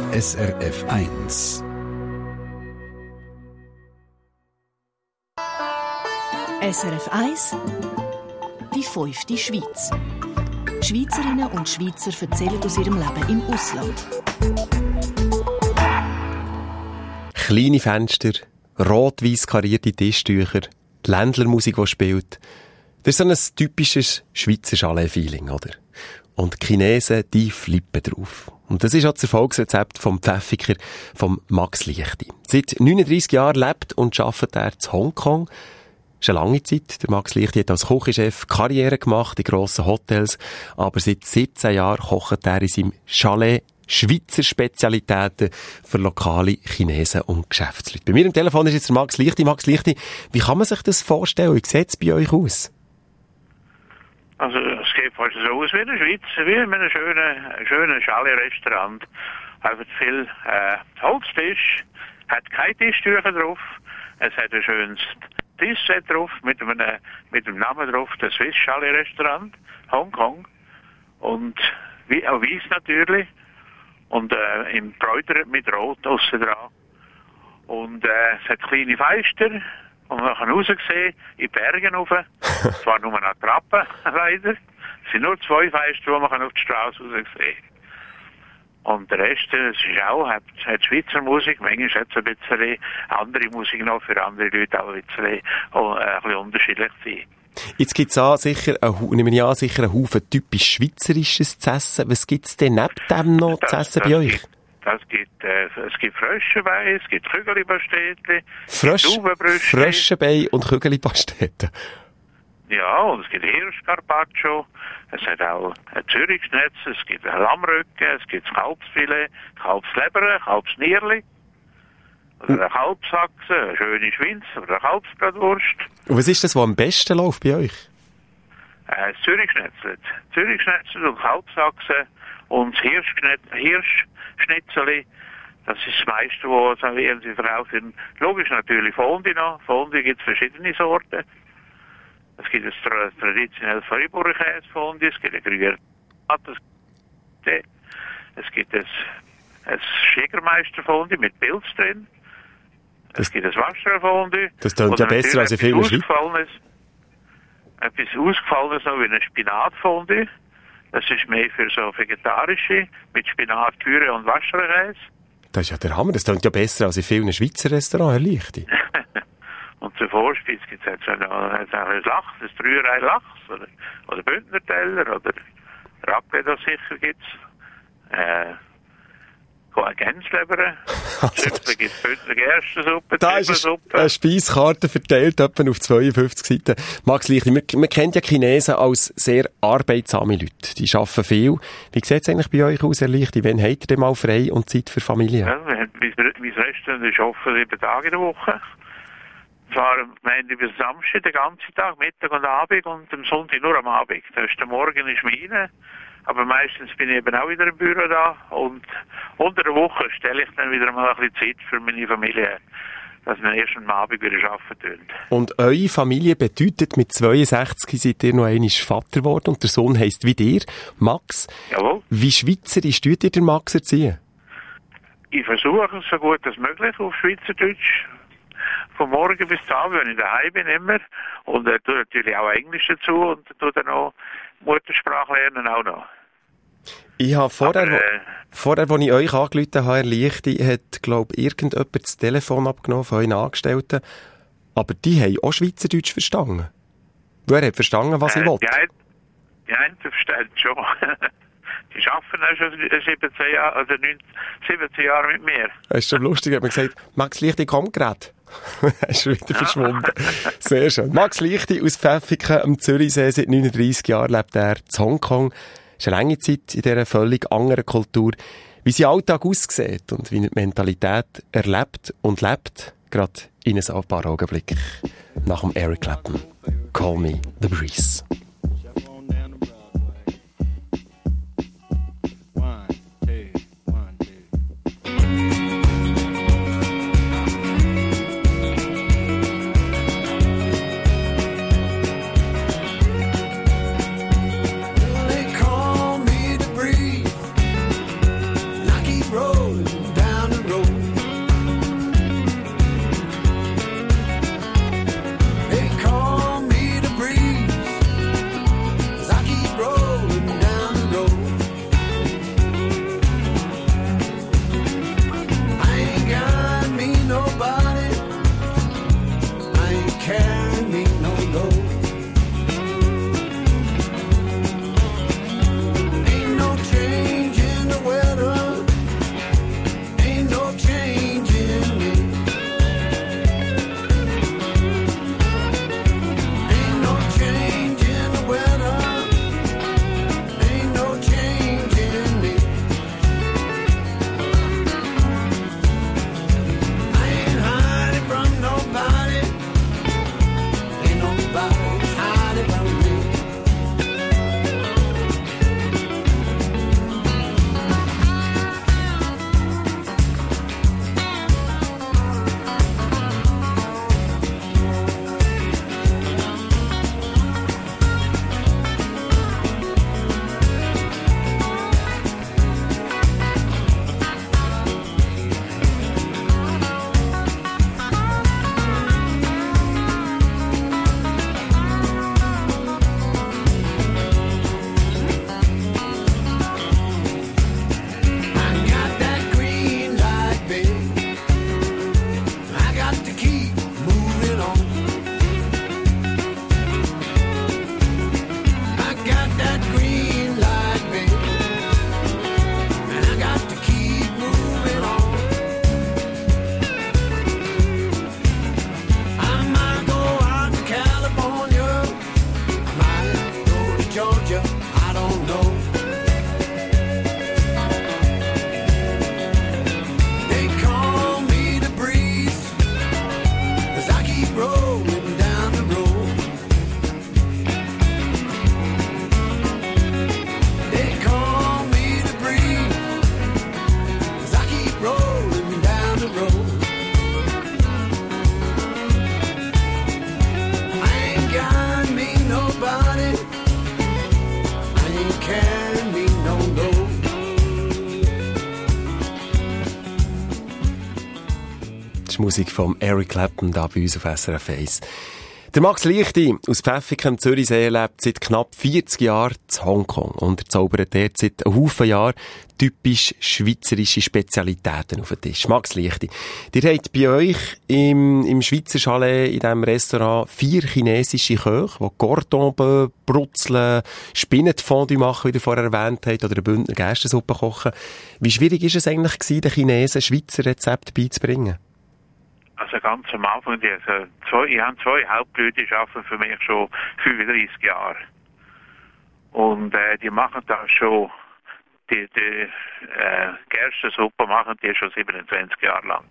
SRF 1. SRF 1, die 5. Schweiz. Schweizerinnen und Schweizer erzählen aus ihrem Leben im Ausland. Kleine Fenster, rot-weiss karierte Tischtücher, die Ländlermusik, die spielt. Das ist so ein typisches Schweizer Chalet-Feeling, oder? Und die Chinesen, die flippen drauf. Und das ist auch das Erfolgsrezept vom Pfäffiker, vom Max Lichti. Seit 39 Jahren lebt und arbeitet er in Hongkong. Das ist eine lange Zeit. Der Max Lichti hat als Küchenchef Karriere gemacht in grossen Hotels. Aber seit 17 Jahren kocht er in seinem Chalet Schweizer Spezialitäten für lokale Chinesen und Geschäftsleute. Bei mir am Telefon ist jetzt der Max Lichti. Max Lichti, wie kann man sich das vorstellen? Wie sieht es bei euch aus? Also es sieht fast so aus wie in der Schweiz, wie in einem schönen Chalet-Restaurant. Einfach viel Holztisch, hat keine Tischtücher drauf, es hat ein schönes Tischset drauf mit dem Namen drauf, das Swiss Chalet-Restaurant, Hongkong. Und auch weiss natürlich. Und im Bräuter mit Rot aussen dran. Und es hat kleine Fenster. Und man kann raussehen, in die Berge rauf. Zwar nur an Trappen, leider. Es sind nur 2 Fenster, wo man auf die Straße raussehen kann. Und der Rest, es ist auch, hat Schweizer Musik. Manchmal hat es ein bisschen andere Musik noch, für andere Leute auch ein bisschen unterschiedlich sein. Jetzt gibt es sicher einen Haufen typisch Schweizerisches zu essen. Was gibt es denn neben dem noch zu essen bei euch? Es gibt Fröschenbein, es gibt Kügelipastete, Fröschenbein und Kügelipastete. Ja, und es gibt Hirschcarpaccio, es hat auch ein Zürichschnitz, es gibt ein Lammrücken, es gibt Kalbsfilet, Kalbsleber, Kalbsnierli, oder eine Kalbsachse, eine schöne Schwinz oder eine Kalbsbratwurst. Und was ist das, was am besten läuft bei euch? Das Zürichschnitzel und Kalbsachse und das Hirschschnitzeli. Das ist das meiste, was servieren sie verkaufen. Logisch natürlich Fondue noch. Fondue gibt es verschiedene Sorten. Es gibt ein traditionelles Freiburger Käsefondue, es gibt ein Gruyère, es gibt ein Schägermeister-Fondue mit Pilz drin. Es gibt ein Waschra-Fondue. Das klingt ja besser als in vielen Schweiz. Etwas Ausgefallenes noch wie ein Spinat-Fondue. Das ist mehr für so vegetarische, mit Spinat, Püre und Waschra-Käse. Das ist ja der Hammer. Das klingt ja besser als in vielen Schweizer Restaurants, Herr Lichti. Und zur Vorspeise gibt es jetzt auch ein Lachs, ein Rührei Lachs, oder Bündnerteller, oder Raclette, das sicher gibt es. Gänsleber, Schöpfe gibt es Bündner Gerstensuppe, da ist eine Speiskarte verteilt, etwa auf 52 Seiten. Max Lichti, man kennt ja Chinesen als sehr arbeitsame Leute. Die arbeiten viel. Wie sieht es eigentlich bei euch aus, Herr Lichti? Wann habt ihr denn mal frei und Zeit für Familie? Ja, mein Restaurant ist offen 7 Tage in der Woche. Zwar am Montag bis Samstag, den ganzen Tag, Mittag und Abend, und am Sonntag nur am Abend. Der Morgen ist meine. Aber meistens bin ich eben auch wieder im Büro da, und unter der Woche stelle ich dann wieder mal ein bisschen Zeit für meine Familie, dass wir erst am Abend wieder arbeiten können. Und eure Familie bedeutet, mit 62 seid ihr noch einmal Vater geworden und der Sohn heisst wie dir, Max. Jawohl. Wie schweizerisch tut ihr den Max erziehen? Ich versuche es so gut als möglich auf Schweizerdeutsch. Von morgen bis zum Abend, wenn ich daheim bin, immer. Und tue natürlich auch Englisch dazu und tue dann auch Muttersprache lernen auch noch. Ich habe vorher, als ich euch angerufen habe, Herr Lichti, hat, glaube ich, irgendjemand das Telefon abgenommen von euren Angestellten. Aber die haben auch Schweizerdeutsch verstanden. Wer hat verstanden, was ich wollte? Die einen verstehen schon. Die arbeiten auch schon 17 Jahre, oder 17 Jahre mit mir. Das ist schon lustig, hat man gesagt, Max Lichti, komm gerade. Er ist wieder verschwunden. Sehr schön. Max Lichti aus Pfäffiken am Zürichsee, seit 39 Jahren lebt er in Hongkong. Es ist eine lange Zeit in dieser völlig anderen Kultur. Wie sein Alltag aussieht und wie er die Mentalität erlebt und lebt, gerade in ein paar Augenblicken. Nach dem Eric Clapton. Call me the breeze. They call me the breeze, lucky road. ist Musik von Eric Clapton da bei uns auf SRF 1. Der Max Lichti aus Pfäffiken, Zürichsee, lebt seit knapp 40 Jahren in Hongkong und zaubert dort seit einem Haufen Jahren typisch schweizerische Spezialitäten auf den Tisch. Max Lichti, ihr habt bei euch im Schweizer Chalet in diesem Restaurant 4 chinesische Köche, die Cordon Bleu, Brutzeln, Spinnenfondue machen, wie ihr vorher erwähnt habt, oder eine Bündner Gerstensuppe kochen. Wie schwierig ist es eigentlich gewesen, den Chinesen Schweizer Rezepte beizubringen? Also ganz am Anfang, ich habe 2 Hauptleute, die arbeiten für mich schon 35 Jahre. Und die machen da schon, die Gerstensuppe machen die schon 27 Jahre lang.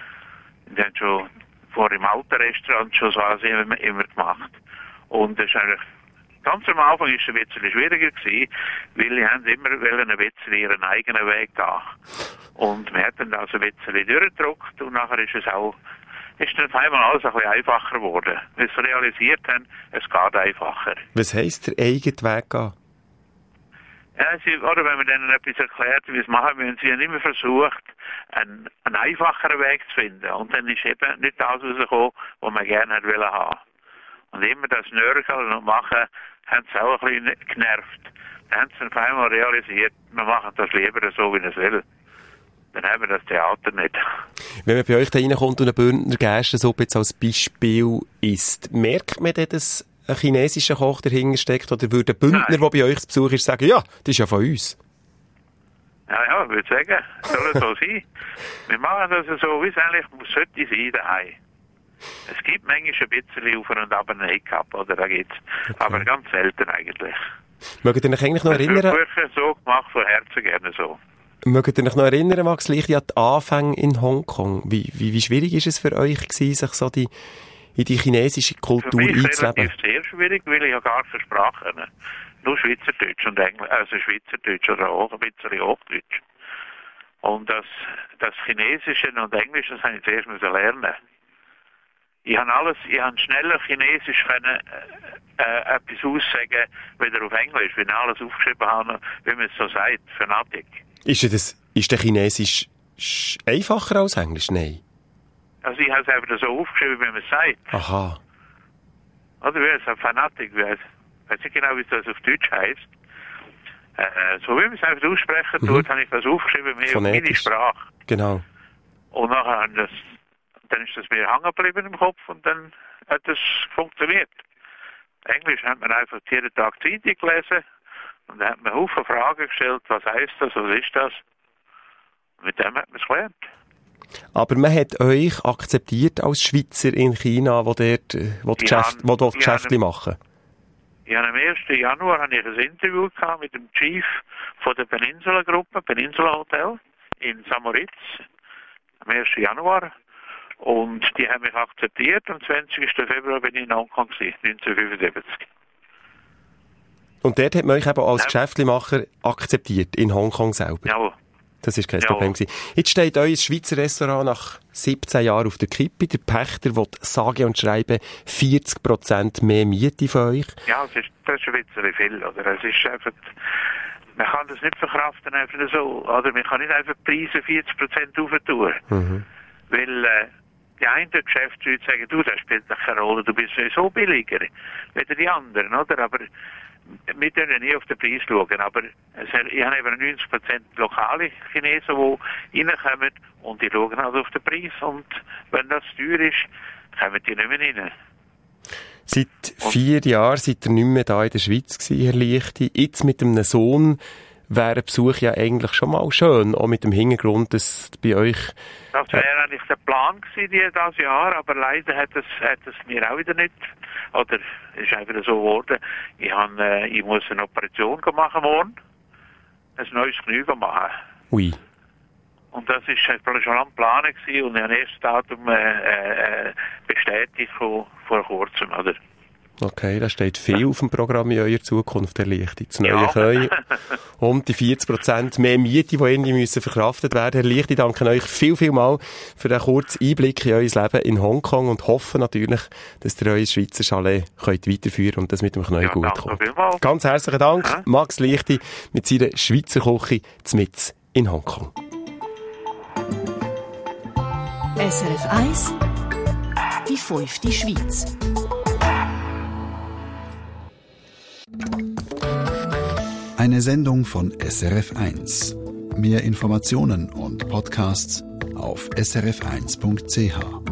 Die haben schon vor im alten Restaurant schon so immer gemacht. Und das ist eigentlich, ganz am Anfang ist es ein bisschen schwieriger gewesen, weil die haben immer ein bisschen ihren eigenen Weg da. Und wir haben das ein bisschen durchgedruckt und nachher ist dann auf einmal alles ein bisschen einfacher geworden. Wir es realisiert haben, es geht einfacher. Was heisst der eigene Weg gehen? Ja, oder wenn man denen etwas erklärt, wie es machen müssen, sie haben immer versucht, einen einfacheren Weg zu finden. Und dann ist eben nicht das rausgekommen, was man gerne haben wollte. Und immer das Nörgeln und Machen haben sie auch ein bisschen genervt. Dann haben sie auf einmal realisiert, wir machen das lieber so, wie es will. Dann haben wir das Theater nicht. Wenn man bei euch da reinkommt und eine Bündner Gerstensuppe jetzt als Beispiel isst, merkt man denn, dass ein chinesischer Koch dahinter steckt? Oder würde ein Bündner, der bei euch zu Besuch ist, sagen, ja, das ist ja von uns? Ja, ich würde sagen, soll es so sein. Wir machen das so, wie es eigentlich sollte sein daheim. Es gibt manchmal ein bisschen auf und ab einen Hiccup, oder da gibt's. Okay. Aber ganz selten eigentlich. Mögt ihr euch eigentlich noch erinnern? Das wird so gemacht, von Herzen gerne so. Mögt ihr euch noch erinnern, Max Lichti, an die Anfänge in Hongkong? Wie schwierig ist es für euch gewesen, sich so in die chinesische Kultur einzuleben? Für mich ist es sehr schwierig, weil ich ja gar keine Sprache kenne. Nur Schweizerdeutsch und Englisch, also Schweizerdeutsch oder auch ein bisschen Hochdeutsch. Und das Chinesische und Englische, das habe ich zuerst lernen. Ich habe schneller Chinesisch können, etwas aussagen, wieder auf Englisch, wenn ich alles aufgeschrieben habe, wie man es so sagt, Fanatik. Ist der Chinesisch einfacher als Englisch? Nein. Also ich habe es einfach so aufgeschrieben, wie man es sagt. Aha. Oder wie es Fanatik, ich weiß nicht genau, wie das auf Deutsch heisst. So wie man es einfach aussprechen tut, habe ich das aufgeschrieben, mehr auf meine Sprache. Genau. Und nachher dann ist das mir hängen geblieben im Kopf und dann hat das funktioniert. Englisch hat man einfach jeden Tag Zeitung gelesen und dann hat man Haufen Fragen gestellt, was heisst das, was ist das? Und mit dem hat man es gelernt. Aber man hat euch akzeptiert als Schweizer in China, wo dort Geschäfte machen? Ja, am 1. Januar hatte ich ein Interview mit dem Chief von der Peninsula-Gruppe, Peninsula Hotel in Samoritz, am 1. Januar. Und die haben mich akzeptiert. Am 20. Februar bin ich in Hongkong gewesen, 1975. Und dort hat man euch eben als Geschäftlimacher akzeptiert, in Hongkong selber? Ja. Das war kein Problem gewesen. Jetzt steht euer Schweizer Restaurant nach 17 Jahren auf der Kippe. Der Pächter will sage und schreiben 40% mehr Miete von euch. Ja, das ist ein bisschen viel, oder? Es ist einfach, man kann das nicht verkraften einfach so, oder? Man kann nicht einfach die Preise 40% aufentun. Mhm. Weil, die einen Geschäftsleute sagen, das spielt keine Rolle, du bist so billiger, wie die anderen, oder? Aber wir können nie auf den Preis schauen, aber ich habe eben 90% lokale Chinesen, die reinkommen und die schauen halt auf den Preis und wenn das teuer ist, kommen die nicht mehr rein. Seit 4 Jahren seid ihr nicht mehr da in der Schweiz gewesen, Herr Lichti. Jetzt mit einem Sohn wäre ein Besuch ja eigentlich schon mal schön, auch mit dem Hintergrund, dass bei euch... Das wäre eigentlich der Plan gewesen, dieses Jahr, aber leider hat es mir auch wieder nicht, oder es ist einfach so geworden, ich muss eine Operation machen morgen, ein neues Knie machen. Ui. Und das ist schon am Plan gewesen und ich habe erst Datum bestätigt vor kurzem, oder? Okay, da steht viel auf dem Programm in eurer Zukunft, Herr Lichti. Das neue Knie und die 40% mehr Miete, die irgendwie müssen verkraftet werden. Herr Lichti, danke euch viel mal für den kurzen Einblick in euer Leben in Hongkong und hoffe natürlich, dass ihr euer Schweizer Chalet könnt weiterführen und das mit dem Knie gut kommt. Ganz herzlichen Dank, Max Lichti, mit seiner Schweizer Küche zmitz in Hongkong. SRF 1, die 5. Schweiz. Eine Sendung von SRF 1. Mehr Informationen und Podcasts auf srf1.ch.